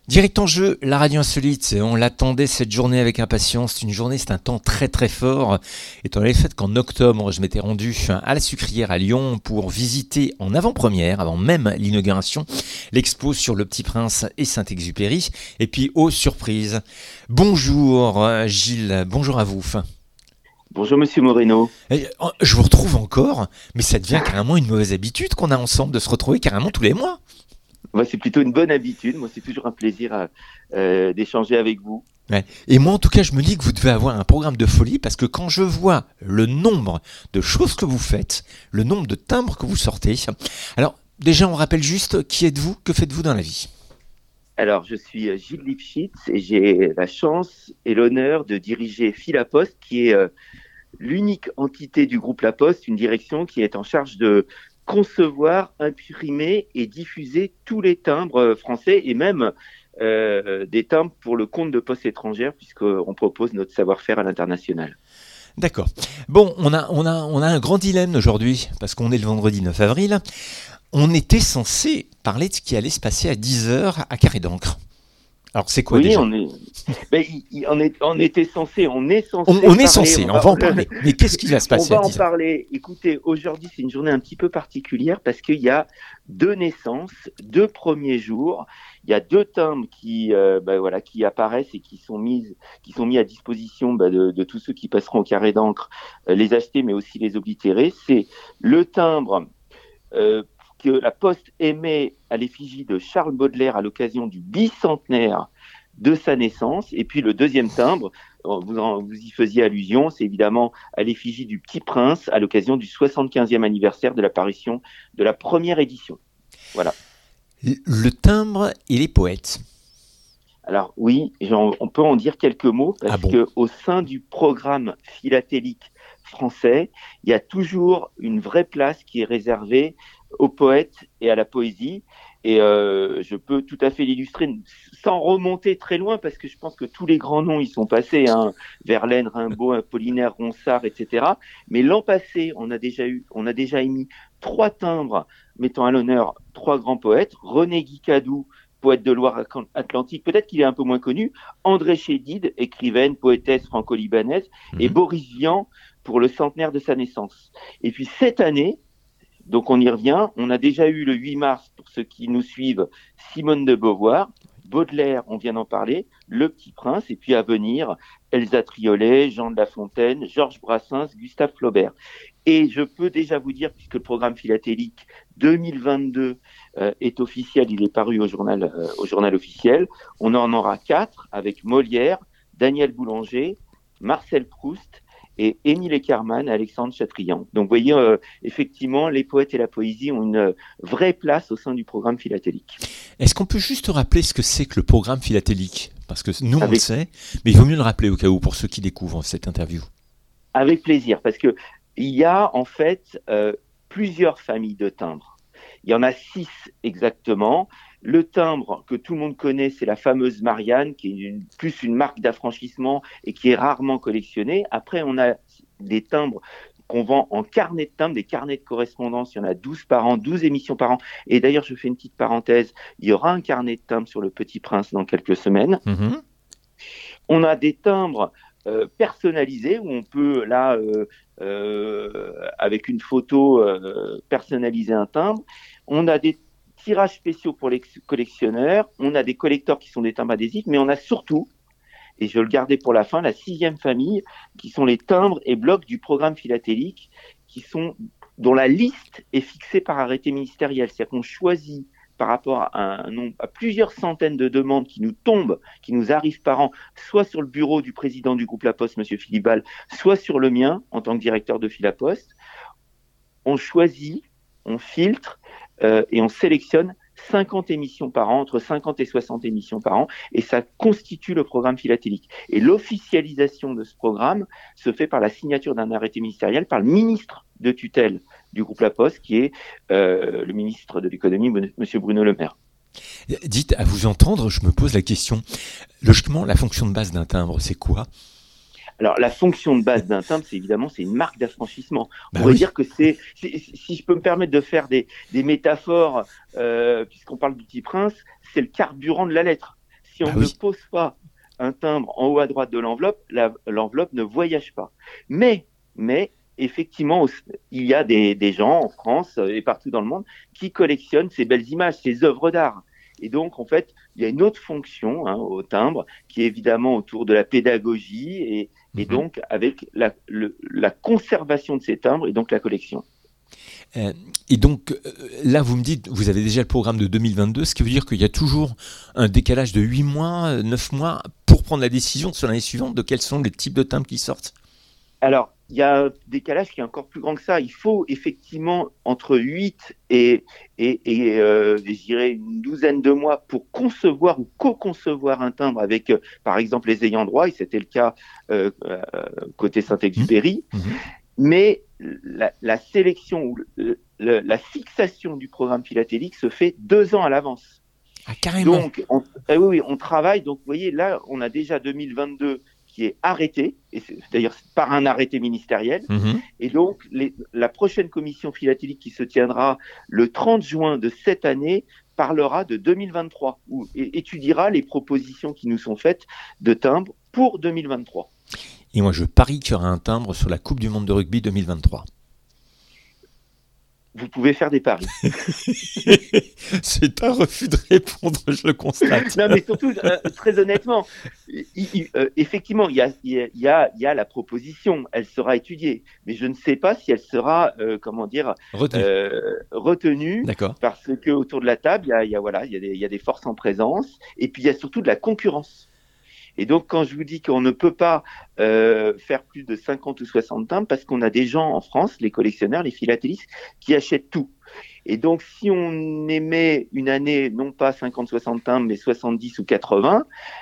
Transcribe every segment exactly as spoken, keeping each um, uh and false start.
Direct en jeu, la radio insolite, on l'attendait cette journée avec impatience. C'est une journée, c'est un temps très très fort, étant donné le fait qu'en octobre, je m'étais rendu à la Sucrière à Lyon pour visiter en avant-première, avant même l'inauguration, l'expo sur Le Petit Prince et Saint-Exupéry. Et puis, oh surprise, bonjour Gilles, bonjour à vous. Bonjour Monsieur Moreno. Je vous retrouve encore, mais ça devient carrément une mauvaise habitude qu'on a ensemble de se retrouver carrément tous les mois. Moi, c'est plutôt une bonne habitude. Moi, c'est toujours un plaisir à, euh, d'échanger avec vous. Ouais. Et moi, en tout cas, je me dis que vous devez avoir un programme de folie parce que quand je vois le nombre de choses que vous faites, le nombre de timbres que vous sortez. Alors, déjà, on rappelle juste qui êtes-vous, que faites-vous dans la vie ? Alors, je suis Gilles Lipschitz et j'ai la chance et l'honneur de diriger Philapost, qui est euh, l'unique entité du groupe La Poste, une direction qui est en charge de concevoir, imprimer et diffuser tous les timbres français et même euh, des timbres pour le compte de Poste étrangère, puisqu'on propose notre savoir-faire à l'international. D'accord. Bon, on a, on a, on a un grand dilemme aujourd'hui, parce qu'on est le vendredi neuf avril. On était censé parler de ce qui allait se passer à dix heures à Carré d'Ancre. Alors, c'est quoi oui, déjà ? on est, ben, on, est, on était censé, on est censé. On, on est censé, on, on va en parler. Mais qu'est-ce qui va se passer à dix heures ? On va en parler. Écoutez, aujourd'hui, c'est une journée un petit peu particulière parce qu'il y a deux naissances, deux premiers jours. Il y a deux timbres qui, euh, ben, voilà, qui apparaissent et qui sont mises, qui sont mis à disposition ben, de, de tous ceux qui passeront au Carré d'Ancre, euh, les acheter, mais aussi les oblitérer. C'est le timbre euh, que la Poste émet à l'effigie de Charles Baudelaire à l'occasion du bicentenaire de sa naissance. Et puis le deuxième timbre, vous, en, vous y faisiez allusion, c'est évidemment à l'effigie du Petit Prince à l'occasion du soixante-quinzième anniversaire de l'apparition de la première édition. Voilà. Le timbre et les poètes. Alors oui, on peut en dire quelques mots parce ah bon qu'au sein du programme philatélique français, il y a toujours une vraie place qui est réservée aux poètes et à la poésie. Et euh, je peux tout à fait l'illustrer sans remonter très loin parce que je pense que tous les grands noms y sont passés, hein, Verlaine, Rimbaud, Apollinaire, Ronsard, et cetera. Mais l'an passé, on a déjà eu, on a déjà émis trois timbres mettant à l'honneur trois grands poètes. René Guicadou, poète de Loire-Atlantique, peut-être qu'il est un peu moins connu, André Chédid, écrivaine, poétesse franco-libanaise, mmh. et Boris Vian pour le centenaire de sa naissance. Et puis cette année, donc on y revient, on a déjà eu le huit mars, pour ceux qui nous suivent, Simone de Beauvoir, Baudelaire, on vient d'en parler, Le Petit Prince, et puis à venir, Elsa Triolet, Jean de La Fontaine, Georges Brassens, Gustave Flaubert. Et je peux déjà vous dire, puisque le programme philatélique deux mille vingt-deux euh, est officiel, il est paru au journal, euh, au journal officiel, on en aura quatre avec Molière, Daniel Boulanger, Marcel Proust, et Émile Eckermann, Alexandre Chatrian. Donc, vous voyez, euh, effectivement, les poètes et la poésie ont une vraie place au sein du programme philatélique. Est-ce qu'on peut juste rappeler ce que c'est que le programme philatélique ? Parce que nous, Avec... on le sait, mais il vaut mieux le rappeler au cas où, pour ceux qui découvrent cette interview. Avec plaisir, parce que il y a en fait euh, plusieurs familles de timbres. Il y en a six exactement. Le timbre que tout le monde connaît, c'est la fameuse Marianne, qui est une, plus une marque d'affranchissement et qui est rarement collectionnée. Après, on a des timbres qu'on vend en carnet de timbres, des carnets de correspondance. Il y en a douze par an, douze émissions par an. Et d'ailleurs, je fais une petite parenthèse, il y aura un carnet de timbres sur Le Petit Prince dans quelques semaines. Mmh. On a des timbres euh, personnalisés où on peut, là, euh, euh, avec une photo, euh, personnaliser un timbre. On a des tirages spéciaux pour les collectionneurs, on a des collecteurs qui sont des timbres adhésifs, mais on a surtout, et je vais le garder pour la fin, la sixième famille, qui sont les timbres et blocs du programme philatélique, qui sont, dont la liste est fixée par arrêté ministériel. C'est-à-dire qu'on choisit par rapport à, un nombre, à plusieurs centaines de demandes qui nous tombent, qui nous arrivent par an, soit sur le bureau du président du groupe La Poste, M. Philibal, soit sur le mien, en tant que directeur de Philapost. On choisit, on filtre, Euh, et on sélectionne cinquante émissions par an, entre cinquante et soixante émissions par an, et ça constitue le programme philatélique. Et l'officialisation de ce programme se fait par la signature d'un arrêté ministériel par le ministre de tutelle du groupe La Poste, qui est euh, le ministre de l'économie, M. Bruno Le Maire. Dites, à vous entendre, je me pose la question, logiquement, la fonction de base d'un timbre, c'est quoi ? Alors, la fonction de base d'un timbre, c'est évidemment, c'est une marque d'affranchissement. Bah On va oui. dire que c'est, c'est, si je peux me permettre de faire des, des métaphores, euh, puisqu'on parle du Petit Prince, c'est le carburant de la lettre. si on bah ne oui. pose pas un timbre en haut à droite de l'enveloppe, la- l'enveloppe ne voyage pas. Mais, mais effectivement, il y a des, des gens en France et partout dans le monde qui collectionnent ces belles images, ces œuvres d'art. Et donc, en fait, il y a une autre fonction hein, au timbre qui est évidemment autour de la pédagogie et, et Mhm. donc avec la, le- la conservation de ces timbres et donc la collection. Euh, et donc, euh, là, vous me dites, vous avez déjà le programme de deux mille vingt-deux, ce qui veut dire qu'il y a toujours un décalage de huit mois, euh, neuf mois, pour prendre la décision sur l'année suivante de quels sont les types de timbres qui sortent. Alors, il y a un décalage qui est encore plus grand que ça. Il faut effectivement entre huit et, et, et euh, je dirais une douzaine de mois pour concevoir ou co-concevoir un timbre avec, euh, par exemple, les ayants droit, et c'était le cas euh, euh, côté Mhm. Saint-Exupéry. Mhm. Mais la, la sélection ou le- le- la fixation du programme philatélique se fait deux ans à l'avance. Ah, carrément. Donc, on, eh oui, oui, on travaille. Donc, vous voyez, là, on a déjà deux mille vingt-deux qui est arrêté, et c'est d'ailleurs par un arrêté ministériel. Mhm. Et donc, les, la prochaine commission philatélique qui se tiendra le trente juin de cette année parlera de deux mille vingt-trois, ou et, étudiera les propositions qui nous sont faites de timbres pour deux mille vingt-trois. Et moi, je parie qu'il y aura un timbre sur la Coupe du Monde de rugby deux mille vingt-trois. Vous pouvez faire des paris. C'est un refus de répondre, je le constate. Non, mais surtout, euh, très honnêtement, il- il- euh, effectivement, il y a, il y, a, il y, a, il y a la proposition, elle sera étudiée, mais je ne sais pas si elle sera, euh, comment dire, Retenu. euh, retenue, D'accord. parce que autour de la table, il y a, il y a, voilà, il y a des, il y a des forces en présence, et puis il y a surtout de la concurrence. Et donc, quand je vous dis qu'on ne peut pas euh, faire plus de cinquante ou soixante timbres, parce qu'on a des gens en France, les collectionneurs, les philatélistes, qui achètent tout. Et donc, si on émet une année, non pas cinquante soixante timbres, mais soixante-dix ou quatre-vingts,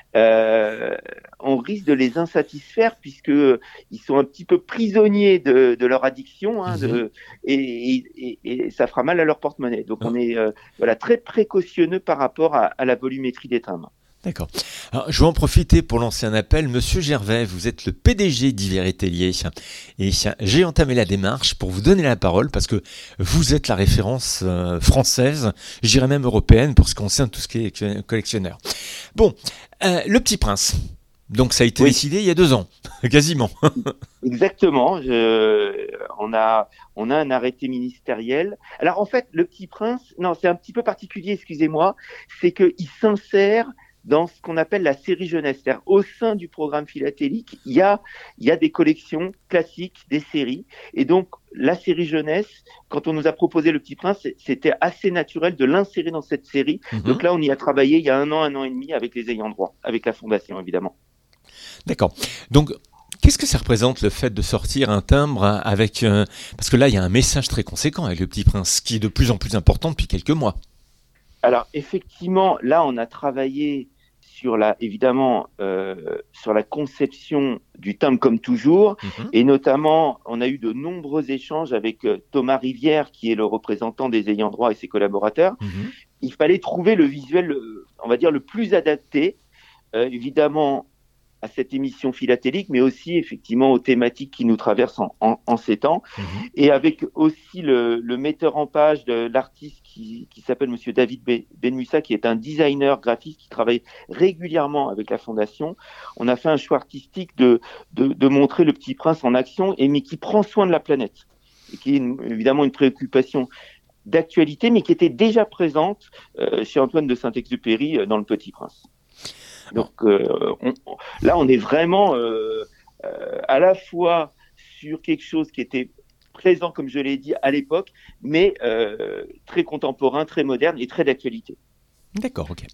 euh, on risque de les insatisfaire puisqu'ils sont un petit peu prisonniers de, de leur addiction hein, Mhm. de, et, et, et, ça fera mal à leur porte-monnaie. Donc, Ah. on est euh, voilà, très précautionneux par rapport à, à la volumétrie des timbres. D'accord. Alors, je vais en profiter pour lancer un appel. Monsieur Gervais, vous êtes le P D G d'Hiver et Tellier. Et j'ai entamé la démarche pour vous donner la parole parce que vous êtes la référence euh, française, je dirais même européenne, pour ce qui concerne tout ce qui est collectionneur. Bon, euh, Le Petit Prince. Donc ça a été Oui. décidé il y a deux ans, quasiment. Exactement. Je, on a, on a un arrêté ministériel. Alors en fait, Le Petit Prince, non, c'est un petit peu particulier, excusez-moi, c'est qu'il s'insère dans ce qu'on appelle la série jeunesse. C'est-à-dire, au sein du programme philatélique, il y a, il y a des collections classiques, des séries. Et donc, la série jeunesse, quand on nous a proposé Le Petit Prince, c'était assez naturel de l'insérer dans cette série. Mhm. Donc là, on y a travaillé il y a un an, un an et demi avec les ayants droit, avec la fondation, évidemment. D'accord. Donc, qu'est-ce que ça représente le fait de sortir un timbre avec... Euh, parce que là, il y a un message très conséquent avec Le Petit Prince, qui est de plus en plus important depuis quelques mois. Alors, effectivement, là, on a travaillé sur la, évidemment, euh, sur la conception du timbre comme toujours, Mhm. et notamment, on a eu de nombreux échanges avec euh, Thomas Rivière, qui est le représentant des ayants droit et ses collaborateurs. Mhm. Il fallait trouver le visuel, euh, on va dire, le plus adapté, euh, évidemment, à cette émission philatélique, mais aussi effectivement aux thématiques qui nous traversent en, en, en ces temps, Mhm. et avec aussi le, le metteur en page de l'artiste qui, qui s'appelle Monsieur David Benmussa, qui est un designer graphiste qui travaille régulièrement avec la Fondation. On a fait un choix artistique de, de, de montrer Le Petit Prince en action, et mais qui prend soin de la planète, et qui est une, évidemment une préoccupation d'actualité, mais qui était déjà présente euh, chez Antoine de Saint-Exupéry euh, dans Le Petit Prince. Donc euh, on, là, on est vraiment euh, euh, à la fois sur quelque chose qui était présent, comme je l'ai dit, à l'époque, mais euh, très contemporain, très moderne et très d'actualité. D'accord, ok.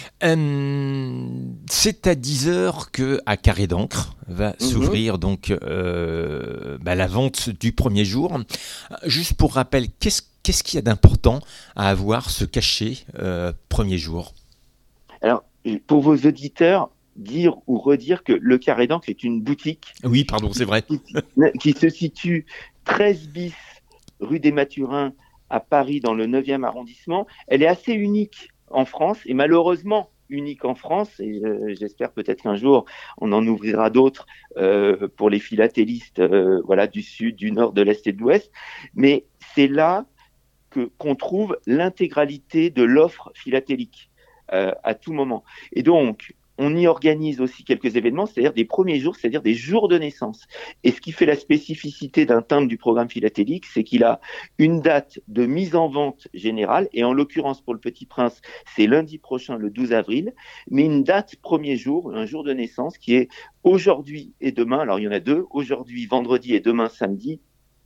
Euh, c'est à dix heures que à Carré d'encre va Mhm. s'ouvrir donc euh, bah, la vente du premier jour. Juste pour rappel, qu'est-ce qu'est-ce qu'il y a d'important à avoir ce cachet euh, premier jour? Alors, pour vos auditeurs, dire ou redire que le Carré d'encre est une boutique Oui, pardon, c'est vrai. qui, qui se situe treize bis rue des Mathurins à Paris, dans le neuvième arrondissement. Elle est assez unique en France, et malheureusement unique en France, et euh, j'espère peut-être qu'un jour on en ouvrira d'autres euh, pour les philatélistes euh, voilà, du sud, du nord, de l'est et de l'ouest. Mais c'est là que, qu'on trouve l'intégralité de l'offre philatélique. euh, à tout moment. Et donc, on y organise aussi quelques événements, c'est-à-dire des premiers jours, c'est-à-dire des jours de naissance. Et ce qui fait la spécificité d'un timbre du programme philatélique, c'est qu'il a une date de mise en vente générale, et en l'occurrence pour le Petit Prince, c'est lundi prochain, le douze avril, mais une date premier jour, un jour de naissance qui est aujourd'hui et demain, alors il y en a deux, aujourd'hui vendredi et demain samedi,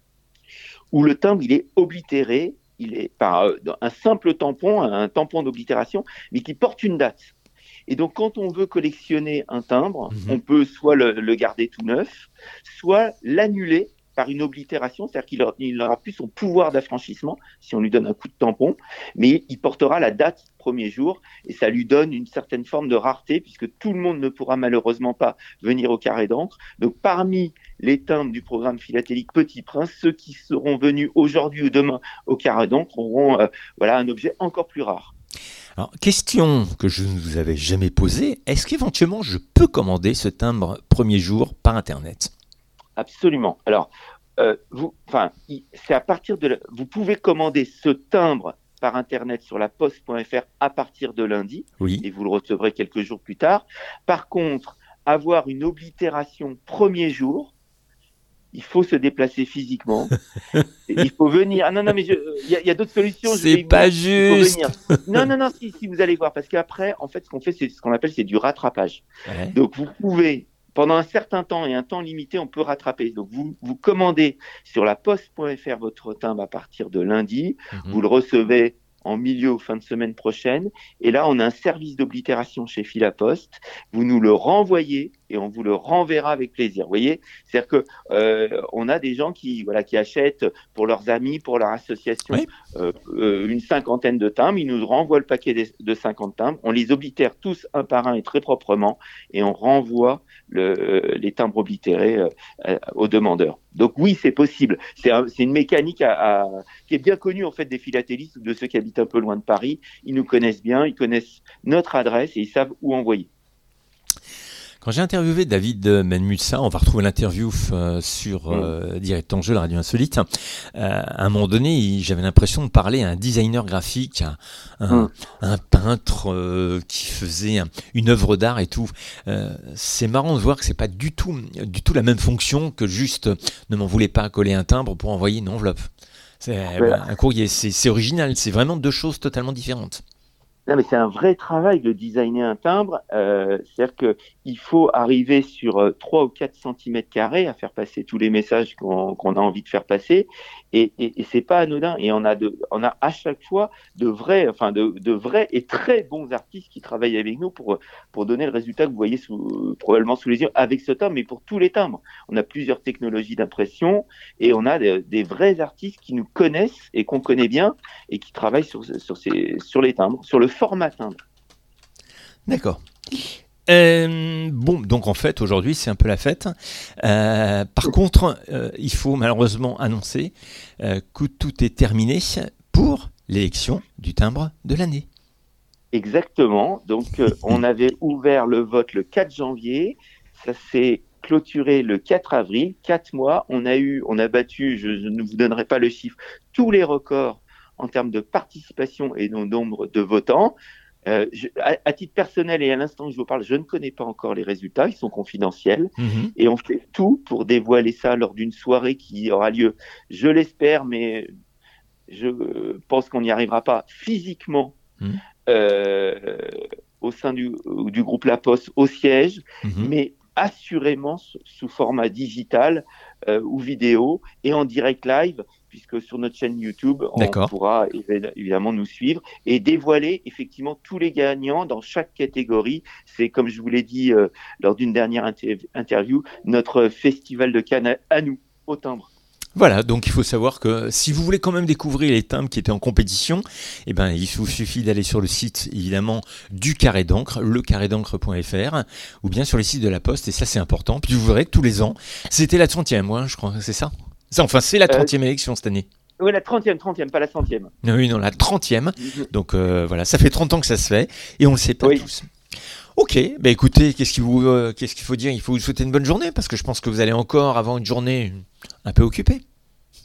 où le timbre il est oblitéré, il est par un simple tampon, un tampon d'oblitération, mais qui porte une date. Et donc, quand on veut collectionner un timbre, mmh. on peut soit le, le garder tout neuf, soit l'annuler par une oblitération, c'est-à-dire qu'il aura, il n'aura plus son pouvoir d'affranchissement si on lui donne un coup de tampon, mais il portera la date premier jour et ça lui donne une certaine forme de rareté puisque tout le monde ne pourra malheureusement pas venir au carré d'encre. Donc, parmi les timbres du programme philatélique Petit Prince, ceux qui seront venus aujourd'hui ou demain au carré d'encre auront euh, voilà, un objet encore plus rare. Alors, question que je ne vous avais jamais posée, est-ce qu'éventuellement je peux commander ce timbre premier jour par Internet ? Absolument. Alors, euh, vous, enfin, c'est à partir de, la, vous pouvez commander ce timbre par Internet sur la poste point f r à partir de lundi, oui. et vous le recevrez quelques jours plus tard. Par contre, avoir une oblitération premier jour, il faut se déplacer physiquement. Il faut venir. Ah non, non, mais il y a, y a d'autres solutions. C'est je vais pas venir. juste. Non, non, non, si, si, vous allez voir. Parce qu'après, en fait, ce qu'on fait, c'est ce qu'on appelle c'est du rattrapage. Ouais. Donc, vous pouvez, pendant un certain temps et un temps limité, on peut rattraper. Donc, vous, vous commandez sur la poste point f r votre timbre à partir de lundi. Mm-hmm. Vous le recevez en milieu ou fin de semaine prochaine. Et là, on a un service d'oblitération chez Philaposte. Vous nous le renvoyez et on vous le renverra avec plaisir. Vous voyez, c'est-à-dire que euh, on a des gens qui voilà qui achètent pour leurs amis, pour leur association, oui. euh, euh, une cinquantaine de timbres. Ils nous renvoient le paquet de, de cinquante timbres. On les oblitère tous un par un et très proprement, et on renvoie le, euh, les timbres oblitérés euh, euh, aux demandeurs. Donc oui, c'est possible. C'est, un, c'est une mécanique à, à, qui est bien connue en fait des philatélistes ou de ceux qui habitent un peu loin de Paris. Ils nous connaissent bien, ils connaissent notre adresse et ils savent où envoyer. Quand j'ai interviewé David Menmussa, on va retrouver l'interview euh, sur euh, Direct en Jeu, la radio insolite. Euh, à un moment donné, il, j'avais l'impression de parler à un designer graphique, à un, mm. un peintre euh, qui faisait un, une œuvre d'art et tout. Euh, c'est marrant de voir que c'est pas du tout, du tout la même fonction que juste ne m'en voulez pas coller un timbre pour envoyer une enveloppe. C'est voilà. un courrier, c'est, c'est original. C'est vraiment deux choses totalement différentes. Non, mais c'est un vrai travail de designer un timbre. Euh, c'est-à-dire que il faut arriver sur euh, trois ou quatre centimètres carrés à faire passer tous les messages qu'on, qu'on a envie de faire passer, et, et, et c'est pas anodin. Et on a de, on a à chaque fois de vrais, enfin de, de vrais et très bons artistes qui travaillent avec nous pour pour donner le résultat que vous voyez sous, probablement sous les yeux avec ce timbre, mais pour tous les timbres. On a plusieurs technologies d'impression et on a des, des vrais artistes qui nous connaissent et qu'on connaît bien et qui travaillent sur sur ces sur les timbres, sur le format timbre. D'accord. Euh, bon, donc en fait, aujourd'hui, c'est un peu la fête. Euh, par contre, euh, il faut malheureusement annoncer euh, que tout est terminé pour l'élection du timbre de l'année. Exactement. Donc, euh, on avait ouvert le vote le quatre janvier. Ça s'est clôturé le quatre avril. Quatre mois. On a eu, on a battu, je, je ne vous donnerai pas le chiffre, tous les records en termes de participation et de nombre de votants. Euh, je, à, à titre personnel et à l'instant que je vous parle, je ne connais pas encore les résultats, ils sont confidentiels, mmh. et on fait tout pour dévoiler ça lors d'une soirée qui aura lieu, je l'espère, mais je pense qu'on n'y arrivera pas physiquement mmh. euh, au sein du, du groupe La Poste au siège, mmh. mais assurément sous format digital euh, ou vidéo et en direct live, puisque sur notre chaîne YouTube, on D'accord. pourra évidemment nous suivre et dévoiler effectivement tous les gagnants dans chaque catégorie. C'est, comme je vous l'ai dit euh, lors d'une dernière inter- interview, notre festival de Cannes à, à nous, au timbre. Voilà, donc il faut savoir que si vous voulez quand même découvrir les timbres qui étaient en compétition, eh ben, il vous suffit d'aller sur le site, évidemment, du Carré d'encre, le carré d'encre point f r, ou bien sur les sites de la Poste, et ça c'est important. Puis vous verrez que tous les ans, c'était la trentième, ouais, je crois, c'est ça ? Enfin, c'est la trentième euh, élection cette année. Oui, la trentième, trentième, pas la centième. Oui, non, la trentième. Mm-hmm. Donc euh, voilà, ça fait trente ans que ça se fait, et on le sait pas oui. tous. Ok, bah écoutez, qu'est-ce qu'il, vous, euh, qu'est-ce qu'il faut dire ? Il faut vous souhaiter une bonne journée, parce que je pense que vous allez encore avoir une journée un peu occupée.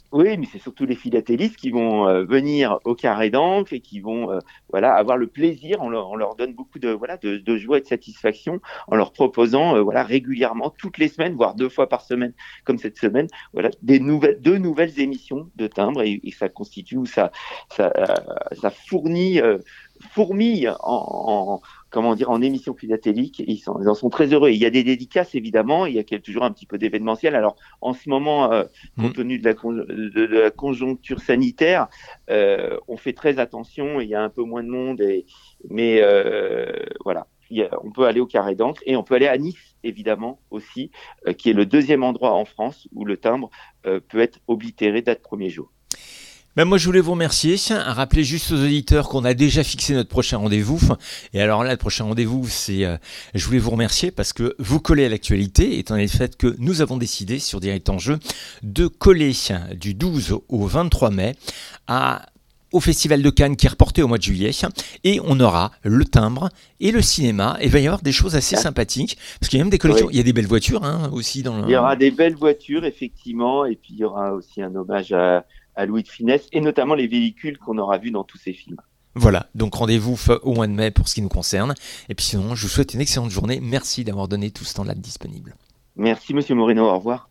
Oui, mais c'est surtout les philatélistes qui vont euh, venir au Carré d'Ancre et qui vont euh, voilà avoir le plaisir. On leur, on leur donne beaucoup de voilà de, de joie et de satisfaction en leur proposant euh, voilà régulièrement toutes les semaines, voire deux fois par semaine, comme cette semaine, voilà des nouvelles deux nouvelles émissions de timbres et, et ça constitue ou ça ça euh, ça fournit euh, fourmille en, en comment dire, en émissions philatéliques. Ils, sont, ils en sont très heureux. Et il y a des dédicaces, évidemment. Il y a toujours un petit peu d'événementiel. Alors, en ce moment, euh, Mm. compte tenu de la, de, de la conjoncture sanitaire, euh, on fait très attention. Il y a un peu moins de monde. Et, mais euh, voilà, il y a, on peut aller au Carré d'Ancre et on peut aller à Nice, évidemment, aussi, euh, qui est le deuxième endroit en France où le timbre euh, peut être oblitéré dès le premier jour. Ben moi, je voulais vous remercier. Rappeler juste aux auditeurs qu'on a déjà fixé notre prochain rendez-vous. Et alors là, le prochain rendez-vous, c'est, euh, je voulais vous remercier parce que vous collez à l'actualité, étant donné le fait que nous avons décidé sur Direct en Jeu de coller du douze au vingt-trois mai à au Festival de Cannes qui est reporté au mois de juillet, et on aura le timbre et le cinéma, et il va y avoir des choses assez sympathiques, parce qu'il y a même des collections, oui. Il y a des belles voitures hein, aussi. Dans le... Il y aura des belles voitures, effectivement, et puis il y aura aussi un hommage à, à Louis de Funès, et notamment les véhicules qu'on aura vus dans tous ces films. Voilà, donc rendez-vous au mois de mai pour ce qui nous concerne, et puis sinon, je vous souhaite une excellente journée, merci d'avoir donné tout ce temps-là disponible. Merci Monsieur Moreno, au revoir.